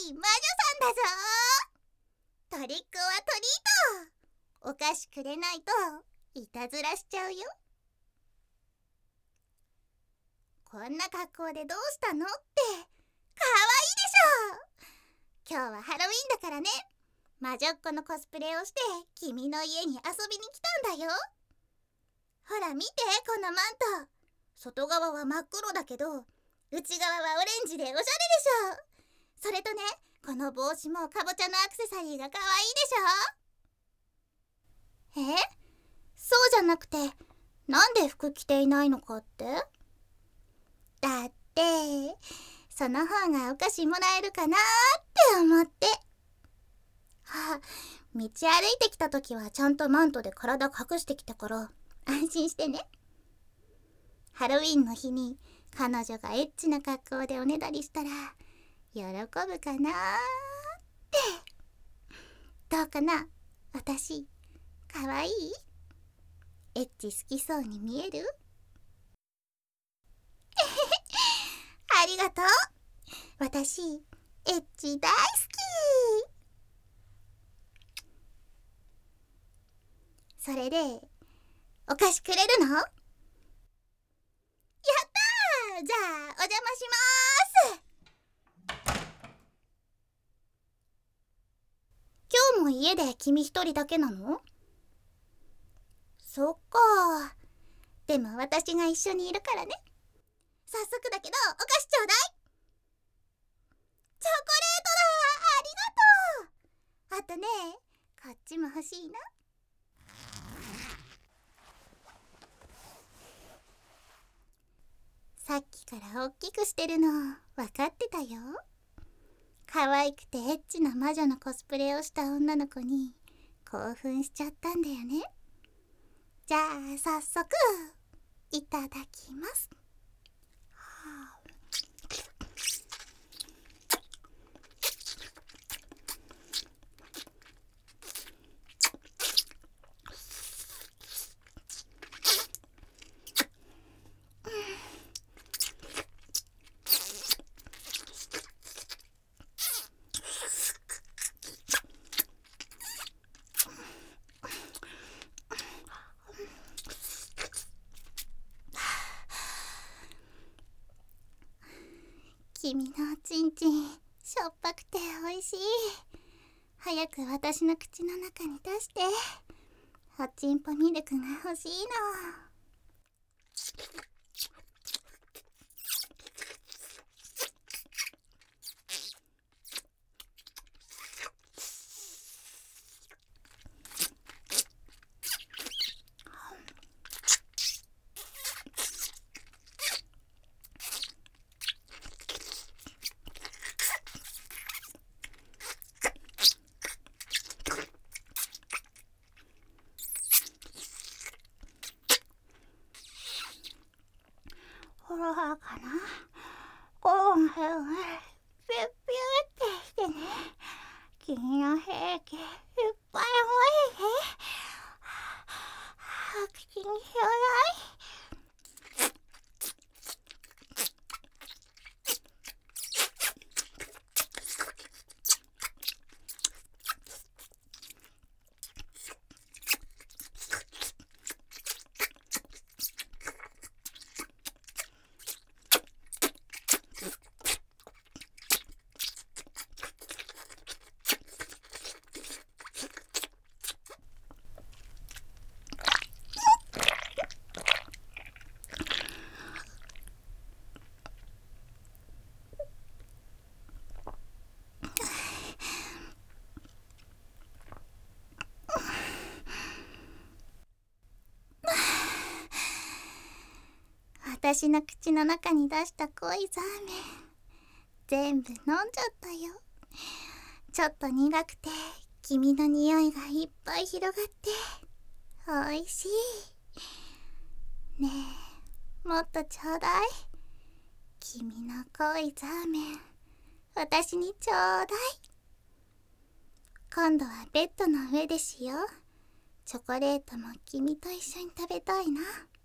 い魔女さんだぞ。トリックオアトリート。お菓子くれないといたずらしちゃうよ。こんな格好でどうしたのってかわいいでしょ。今日はハロウィンだからね。魔女っ子のコスプレをして君の家に遊びに来たんだよ。ほら見て、このマント。外側は真っ黒だけど内側はオレンジでおしゃれでしょ。それとね、この帽子もかぼちゃのアクセサリーがかわいいでしょ。そうじゃなくて、なんで服着ていないのかって？だってその方がお菓子もらえるかなって思って。道歩いてきた時はちゃんとマントで体隠してきたから安心してね。ハロウィンの日に彼女がエッチな格好でおねだりしたら喜ぶかなーって。どうかな、私かわいい？エッチ好きそうに見える？ありがとう。私エッチ大好き。それでお菓子くれるの？やったー。じゃあお邪魔します。今日も家で君一人だけなの？そっか。でも私が一緒にいるからね。早速だけどお菓子ちょうだい。チョコレートだ。ありがとう。あとね、こっちも欲しいな。さっきから大きくしてるの分かってたよ。可愛くてエッチな魔女のコスプレをした女の子に興奮しちゃったんだよね。じゃあ早速いただきます。君のおちんちんしょっぱくておいしい。早く私の口の中に出して。おちんぽミルクが欲しいの。ほらかな、こんへんピュッピュってしてね。君の平気いっぱいおいで。口にちょうだい。私の口の中に出した濃いザーメン全部飲んじゃったよ。ちょっと苦くて君の匂いがいっぱい広がっておいしい。ねえ、もっとちょうだい。君の濃いザーメン私にちょうだい。今度はベッドの上でしよう。チョコレートも君と一緒に食べたいな。